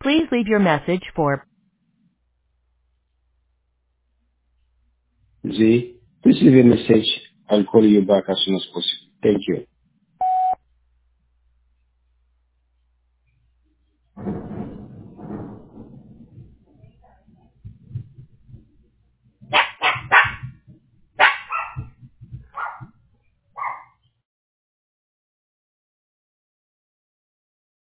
Please leave your message for Z, please leave a message. I'll call you back as soon as possible. Thank you.